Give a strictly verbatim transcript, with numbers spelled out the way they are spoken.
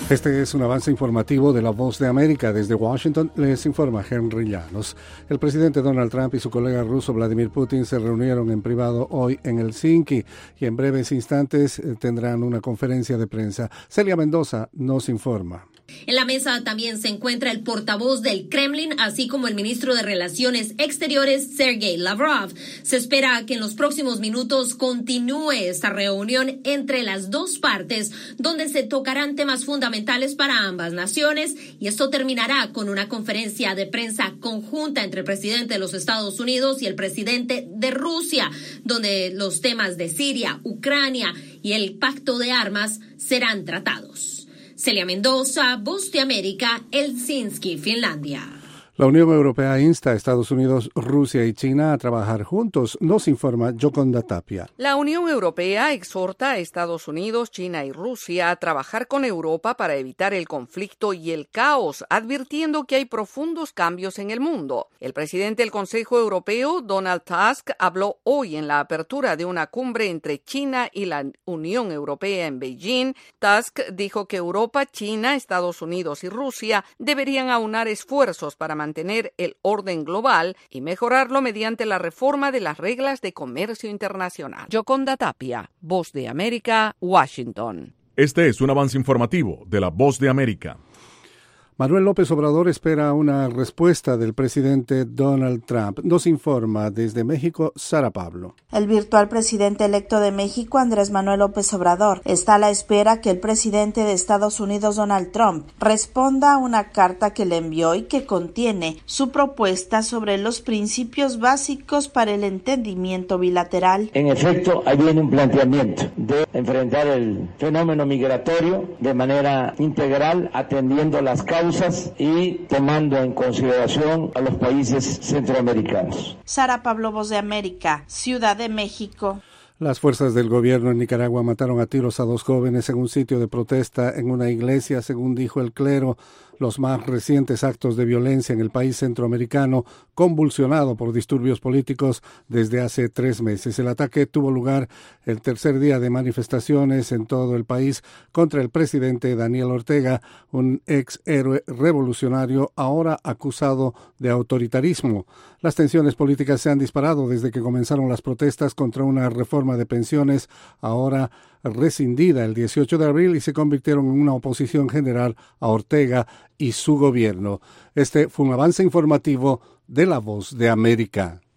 Este es un avance informativo de La Voz de América. Desde Washington les informa Henry Llanos. El presidente Donald Trump y su colega ruso Vladimir Putin se reunieron en privado hoy en Helsinki y en breves instantes tendrán una conferencia de prensa. Celia Mendoza nos informa. En la mesa también se encuentra el portavoz del Kremlin, así como el ministro de Relaciones Exteriores, Sergei Lavrov. Se espera que en los próximos minutos continúe esta reunión entre las dos partes, donde se tocarán temas fundamentales para ambas naciones, y esto terminará con una conferencia de prensa conjunta entre el presidente de los Estados Unidos y el presidente de Rusia, donde los temas de Siria, Ucrania y el pacto de armas serán tratados. Celia Mendoza, Voz de América, Helsinki, Finlandia. La Unión Europea insta a Estados Unidos, Rusia y China a trabajar juntos, nos informa Yoconda Tapia. La Unión Europea exhorta a Estados Unidos, China y Rusia a trabajar con Europa para evitar el conflicto y el caos, advirtiendo que hay profundos cambios en el mundo. El presidente del Consejo Europeo, Donald Tusk, habló hoy en la apertura de una cumbre entre China y la Unión Europea en Beijing. Tusk dijo que Europa, China, Estados Unidos y Rusia deberían aunar esfuerzos para mantener mantener el orden global y mejorarlo mediante la reforma de las reglas de comercio internacional. Yoconda Tapia, Voz de América, Washington. Este es un avance informativo de La Voz de América. Manuel López Obrador espera una respuesta del presidente Donald Trump. Nos informa desde México, Sara Pablo. El virtual presidente electo de México, Andrés Manuel López Obrador, está a la espera que el presidente de Estados Unidos, Donald Trump, responda a una carta que le envió y que contiene su propuesta sobre los principios básicos para el entendimiento bilateral. En efecto, ahí viene un planteamiento de enfrentar el fenómeno migratorio de manera integral, atendiendo las causas y tomando en consideración a los países centroamericanos. Sara Pablo, Voz de América, Ciudad de México. Las fuerzas del gobierno en Nicaragua mataron a tiros a dos jóvenes en un sitio de protesta en una iglesia, según dijo el clero. Los más recientes actos de violencia en el país centroamericano, convulsionado por disturbios políticos desde hace tres meses. El ataque tuvo lugar el tercer día de manifestaciones en todo el país contra el presidente Daniel Ortega, un ex héroe revolucionario ahora acusado de autoritarismo. Las tensiones políticas se han disparado desde que comenzaron las protestas contra una reforma de pensiones, ahora rescindida el dieciocho de abril, y se convirtieron en una oposición general a Ortega y su gobierno. Este fue un avance informativo de La Voz de América.